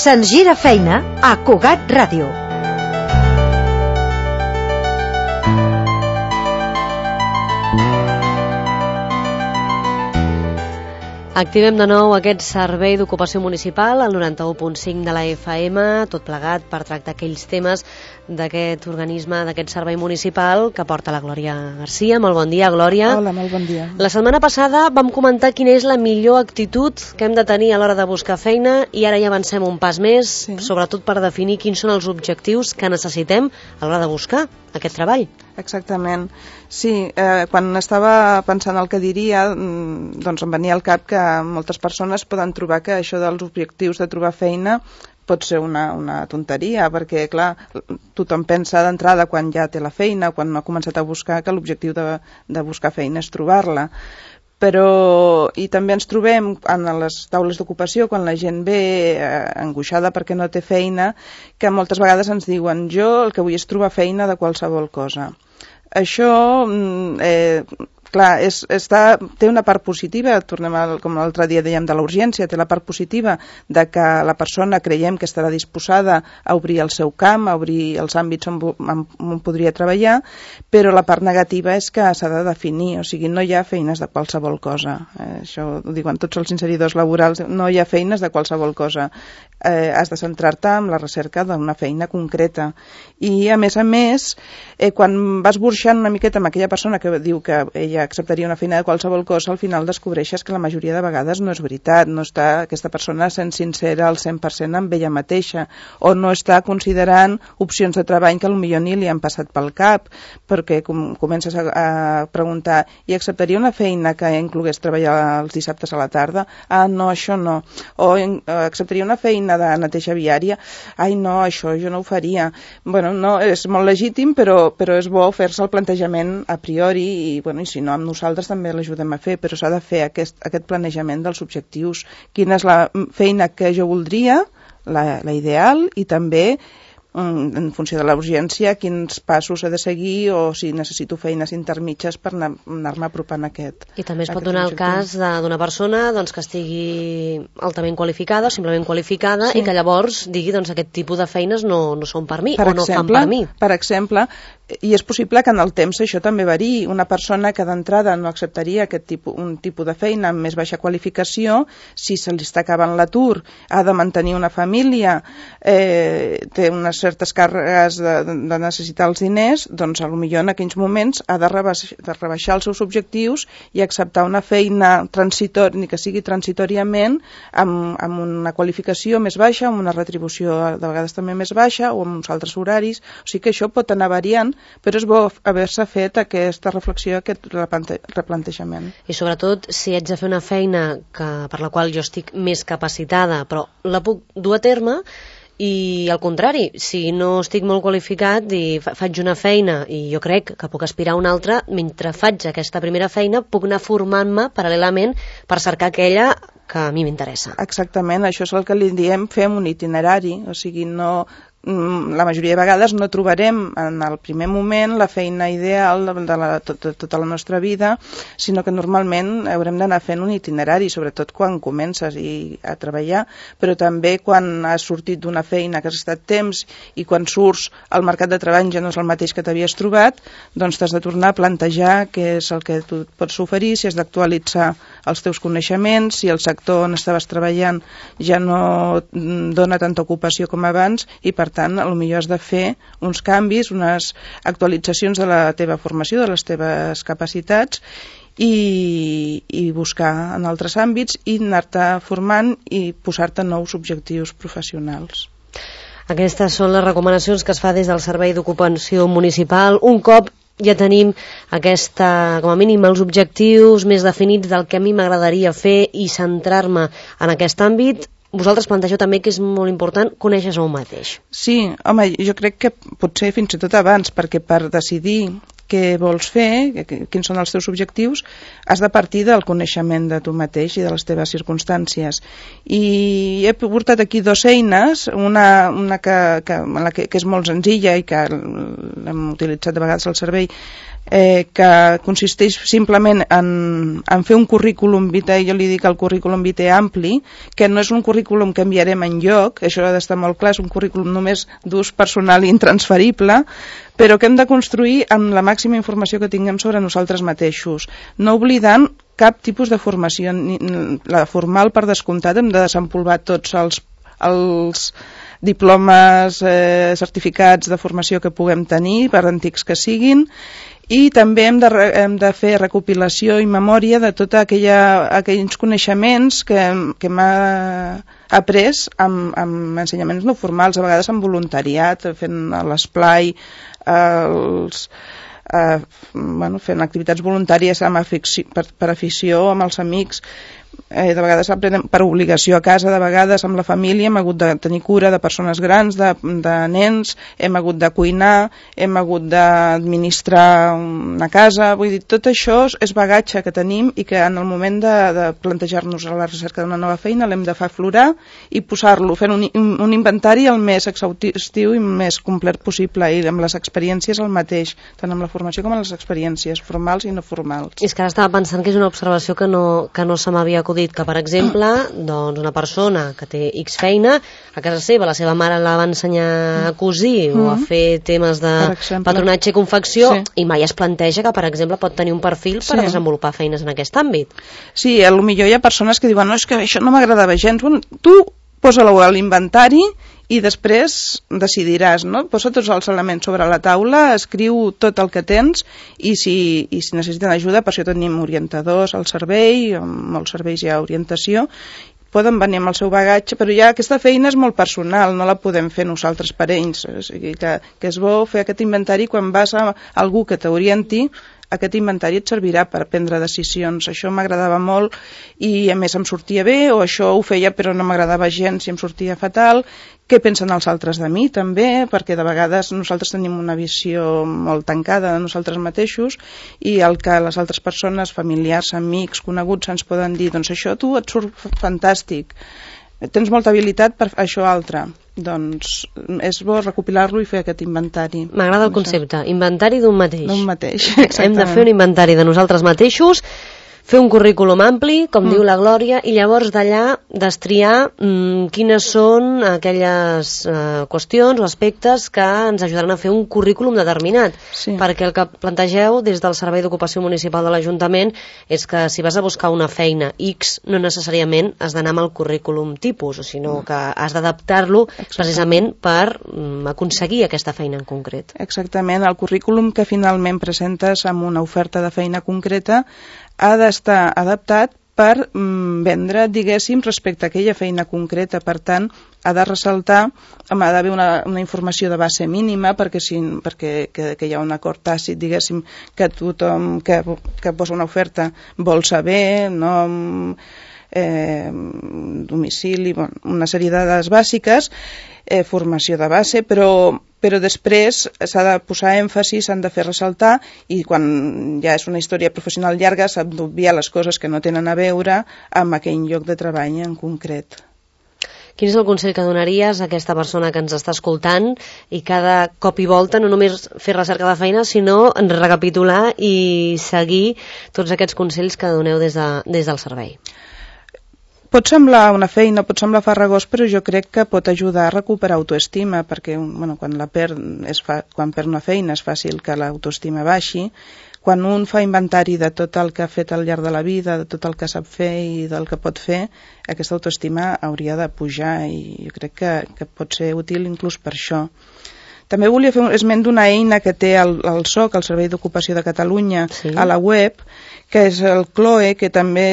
Se'ns gira feina a Cugat Ràdio. Activem de nou aquest servei d'ocupació municipal al 91.5 de la FM, tot plegat per tractar aquells temes d'aquest organisme, d'aquest servei municipal que porta la Glòria Garcia. Molt bon dia, Glòria. Hola, molt bon dia. La setmana passada vam comentar quina és la millor actitud que hem de tenir a l'hora de buscar feina i ara ja avancem un pas més, sobretot per definir quins són els objectius que necessitem a l'hora de buscar aquest treball. Exactament. Sí, quan estava pensant el que diria, doncs em venia al cap que moltes persones poden trobar que això dels objectius de trobar feina pot ser una tonteria, perquè, clar, tothom pensa d'entrada quan ja té la feina, quan no ha començat a buscar, que l'objectiu de buscar feina és trobar-la. Però, i també ens trobem en les taules d'ocupació, quan la gent ve angoixada perquè no té feina, que moltes vegades ens diuen: jo el que vull és trobar feina de qualsevol cosa. Això, clar, té una part positiva, tornem com l'altre dia dèiem de la urgència, té la part positiva de que la persona creiem que estarà disposada a obrir el seu camp, a obrir els àmbits on podria treballar, però la part negativa és que s'ha de definir, o sigui, no hi ha feines de qualsevol cosa. Això ho diuen tots els inseridors laborals, no hi ha feines de qualsevol cosa. Has de centrar-te en la recerca d'una feina concreta. I, a més, quan vas burxant una miqueta amb aquella persona que diu que ella acceptaria una feina de qualsevol cosa, al final descobreixes que la majoria de vegades no és veritat, no està aquesta persona sent sincera al 100% amb ella mateixa, o no està considerant opcions de treball que potser ni li han passat pel cap, perquè comences a preguntar: i acceptaria una feina que inclogués treballar els dissabtes a la tarda? Ah, no, això no. O acceptaria una feina de neteja viària? Ai, no, això jo no ho faria. Bueno, no, és molt legítim, però és bo fer-se el plantejament a priori i si no, amb nosaltres també l'ajudem a fer, però s'ha de fer aquest planejament dels objectius. Quina és la feina que jo voldria, la ideal, i també en funció de la urgència, quins passos he de seguir o si necessito feines intermitges per anar-me apropant a aquest. I també es pot donar el cas d'una persona que estigui altament qualificada, simplement qualificada, i que llavors digui aquest tipus de feines no són per mi, o no fan per mi. Per exemple, i és possible que en el temps això també variï. Una persona que d'entrada no acceptaria un tipus de feina amb més baixa qualificació, si se li està acabant l'atur, ha de mantenir una família, té unes certes càrregues de necessitar els diners, doncs potser en aquells moments ha de rebaixar els seus objectius i acceptar una feina ni que sigui transitòriament amb una qualificació més baixa, amb una retribució de vegades també més baixa o amb uns altres horaris. O sigui que això pot anar variant, però és bo haver-se fet aquesta reflexió, aquest replantejament. I sobretot si haig de fer una feina per la qual jo estic més capacitada, però la puc dur a terme, i al contrari, si no estic molt qualificat i faig una feina i jo crec que puc aspirar a una altra, mentre faig aquesta primera feina puc anar formant-me paral·lelament per cercar aquella que a mi m'interessa. Exactament, això és el que li diem fem un itinerari, o sigui, la majoria de vegades no trobarem en el primer moment la feina ideal de tota la nostra vida, sinó que normalment haurem d'anar fent un itinerari, sobretot quan comences a treballar, però també quan has sortit d'una feina que has estat temps i quan surts al mercat de treball ja no és el mateix que t'havies trobat, doncs t'has de tornar a plantejar què és el que tu pots oferir, si has d'actualitzar els teus coneixements, si el sector on estaves treballant ja no dona tanta ocupació com abans i per tant, potser has de fer uns canvis, unes actualitzacions de la teva formació, de les teves capacitats i buscar en altres àmbits i anar-te formant i posar-te nous objectius professionals. Aquestes són les recomanacions que es fa des del Servei d'Ocupació Municipal. Un cop ja tenim com a mínim els objectius més definits del que a mi m'agradaria fer i centrar-me en aquest àmbit, vosaltres plantegeu també que és molt important conèixer a un mateix. Sí, home, jo crec que potser fins i tot abans, perquè per decidir què vols fer, quins són els teus objectius, has de partir del coneixement de tu mateix i de les teves circumstàncies. I he portat aquí 2 eines, una que és molt senzilla i que l'hem utilitzat de vegades al servei, que consisteix simplement en fer un currículum vitae, jo li dic el currículum vitae ampli, que no és un currículum que enviarem enlloc, això ha d'estar molt clar, és un currículum només d'ús personal i intransferible, però que hem de construir amb la màxima informació que tinguem sobre nosaltres mateixos, no oblidant cap tipus de formació, la formal per descomptat, hem de desempolvar tots els diplomes, certificats de formació que puguem tenir, per antics que siguin, i també hem de fer recopilació i memòria de tots aquells coneixements que hem après amb ensenyaments no formals, a vegades amb voluntariat, fent l'esplai, fent activitats voluntàries per afició, amb els amics. De vegades aprenem per obligació a casa, de vegades amb la família hem hagut de tenir cura de persones grans, de nens, hem hagut de cuinar, hem hagut d'administrar una casa, vull dir, tot això és bagatge que tenim i que en el moment de plantejar-nos a la recerca d'una nova feina l'hem de fer aflorar i posar-lo, fent un inventari el més exhaustiu i més complet possible, i amb les experiències el mateix, tant amb la formació com amb les experiències formals i no formals. És que ara estava pensant que és una observació que no se m'havia acudit, que per exemple doncs una persona que té X feina a casa seva, la seva mare la va ensenyar a cosir o a fer temes de patronatge i confecció, i mai es planteja que per exemple pot tenir un perfil per desenvolupar feines en aquest àmbit. Sí, potser hi ha persones que diuen no, és que això no m'agradava gens. Bueno, tu posa-ho a l'inventari i després decidiràs, no? Posa tots els elements sobre la taula, escriu tot el que tens, i si necessiten ajuda, per això tenim orientadors al servei, en molts serveis hi ha orientació, poden venir amb el seu bagatge, però ja aquesta feina és molt personal, no la podem fer nosaltres per ells, o sigui que és bo fer aquest inventari quan vas a algú que t'orienti. Aquest inventari et servirà per prendre decisions. Això m'agradava molt i a més em sortia bé, o això ho feia però no m'agradava gens i em sortia fatal. Què pensen els altres de mi també? Perquè de vegades nosaltres tenim una visió molt tancada de nosaltres mateixos, i el que les altres persones, familiars, amics, coneguts ens poden dir, doncs això tu et surt fantàstic, tens molta habilitat per això altre. Doncs és bo recopilar-lo i fer aquest inventari. M'agrada el concepte, inventari d'un mateix. D'un mateix, exactament. Hem de fer un inventari de nosaltres mateixos, fer un currículum ampli, com diu la Glòria, i llavors d'allà destriar quines són aquelles qüestions o aspectes que ens ajudaran a fer un currículum determinat. Sí. Perquè el que plantegeu des del Servei d'Ocupació Municipal de l'Ajuntament és que si vas a buscar una feina X, no necessàriament has d'anar amb el currículum tipus, sinó que has d'adaptar-lo precisament per aconseguir aquesta feina en concret. Exactament, el currículum que finalment presentes amb una oferta de feina concreta ha d'estar adaptat per vendre, diguéssim, respecte a aquella feina concreta. Per tant, ha de ressaltar, ha d'haver una informació de base mínima perquè hi ha un acord tàcit, diguéssim, que tothom que posa una oferta vol saber, nom, domicili, una sèrie de dades bàsiques, formació de base, però després s'ha de posar èmfasi, s'han de fer ressaltar, i quan ja és una història professional llarga s'han d'obviar les coses que no tenen a veure amb aquell lloc de treball en concret. Quin és el consell que donaries a aquesta persona que ens està escoltant i cada cop i volta no només fer recerca de feina, sinó recapitular i seguir tots aquests consells que doneu des del servei? Pot semblar una feina, pot semblar farragós, però jo crec que pot ajudar a recuperar autoestima, perquè quan perd una feina és fàcil que l'autoestima baixi. Quan un fa inventari de tot el que ha fet al llarg de la vida, de tot el que sap fer i del que pot fer, aquesta autoestima hauria de pujar, i jo crec que pot ser útil inclús per això. També volia fer un esment d'una eina que té el SOC, el Servei d'Ocupació de Catalunya, a la web, que és el CLOE, que també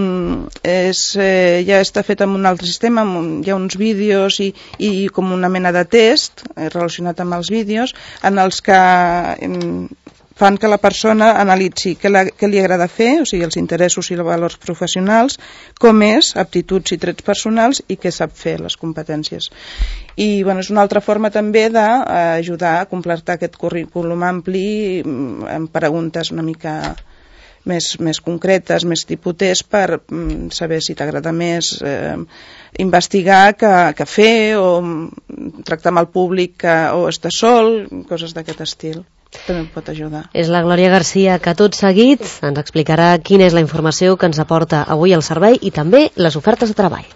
ja està fet amb un altre sistema, hi ha uns vídeos i com una mena de test relacionat amb els vídeos, en els que fan que la persona analitzi què li agrada fer, o sigui, els interessos i els valors professionals, com és, aptituds i trets personals, i què sap fer, les competències. I és una altra forma també d'ajudar a completar aquest currículum ampli amb preguntes una mica més concretes, més tipus, per saber si t'agrada més investigar que fer, o tractar amb el públic o estar sol, coses d'aquest estil. també pot ajudar. És la Glòria Garcia que tot seguit ens explicarà quina és la informació que ens aporta avui el servei i també les ofertes de treball.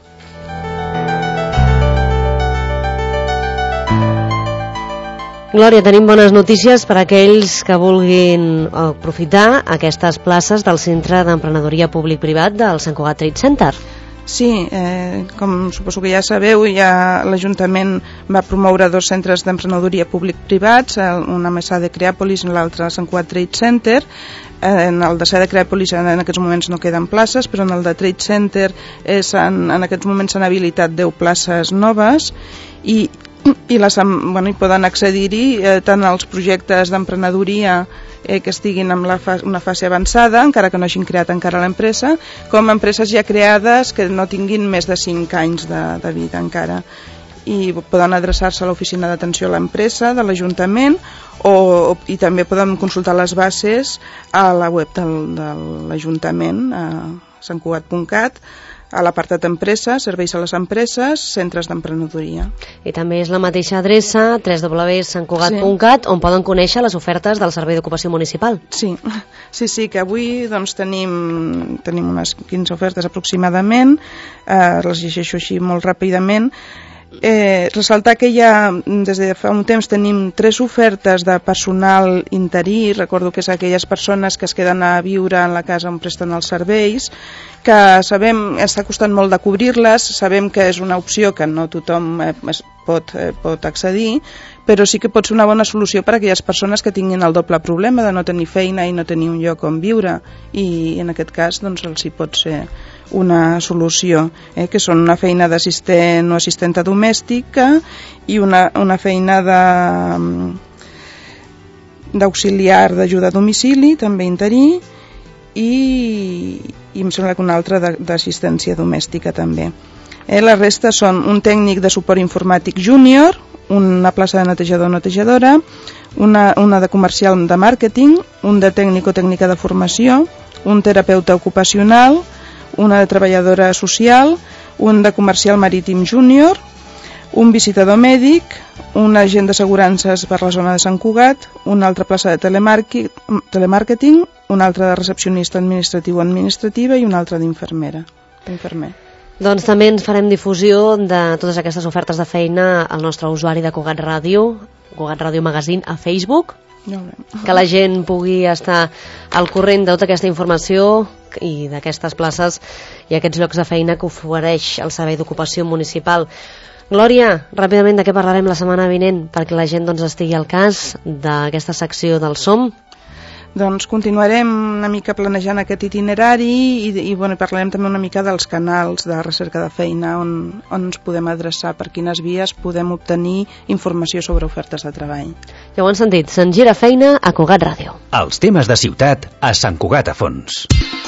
Glòria, tenim bones notícies per a aquells que vulguin aprofitar aquestes places del Centre d'Emprenedoria Públic-Privat del Sant Cugat Trade Center. Sí, com suposo que ja sabeu, l'Ajuntament va promoure 2 centres d'emprenedoria públic-privats, una a Sà de Creàpolis i l'altre a Sant Cugat Trade Center. En el de Sà de Creàpolis en aquests moments no queden places, però en el de Trade Center en aquests moments s'han habilitat 10 places noves i hi poden accedir-hi tant als projectes d'emprenedoria que estiguin en una fase avançada, encara que no hagin creat encara l'empresa, com empreses ja creades que no tinguin més de 5 anys de vida encara. I poden adreçar-se a l'oficina d'atenció a l'empresa de l'Ajuntament i també poden consultar les bases a la web de l'Ajuntament, a santcugat.cat, a l'apartat empresa, serveis a les empreses, centres d'emprenedoria. I també és la mateixa adreça, www.santcugat.cat, on poden conèixer les ofertes del Servei d'Ocupació Municipal. Sí, que avui tenim unes 15 ofertes aproximadament, les llegeixo així molt ràpidament. Ressaltar que ja des de fa un temps tenim 3 ofertes de personal interí, recordo que és aquelles persones que es queden a viure en la casa on presten els serveis, que sabem, està costant molt de cobrir-les, sabem que és una opció que no tothom pot accedir, però sí que pot ser una bona solució per a aquelles persones que tinguin el doble problema de no tenir feina i no tenir un lloc on viure, i en aquest cas doncs els hi pot ser una solució, que són una feina d'assistent o assistenta domèstica i una feina d'auxiliar d'ajuda a domicili, també interí, i em sembla que una altra d'assistència domèstica també. La resta són un tècnic de suport informàtic júnior, una plaça de netejador o netejadora, una de comercial de màrqueting, un de tècnic o tècnica de formació, un terapeuta ocupacional, una de treballadora social, un de comercial marítim júnior, un visitador mèdic, un agent d'assegurances per la zona de Sant Cugat, una altra plaça de telemàrqueting, una altra de recepcionista administratiu o administrativa i una altra d'infermer. Doncs també ens farem difusió de totes aquestes ofertes de feina al nostre usuari de Cugat Ràdio, Cugat Ràdio Magazine a Facebook, que la gent pugui estar al corrent de tota aquesta informació i d'aquestes places i aquests llocs de feina que ofereix el Servei d'Ocupació Municipal. Glòria, ràpidament de què parlarem la setmana vinent perquè la gent estigui al cas d'aquesta secció del SOM? Doncs continuarem una mica planejant aquest itinerari i parlarem també una mica dels canals de recerca de feina on ens podem adreçar, per quines vies podem obtenir informació sobre ofertes de treball. Ja ho han sentit, se'n gira feina a Cugat Ràdio. Els temes de ciutat a Sant Cugat a fons.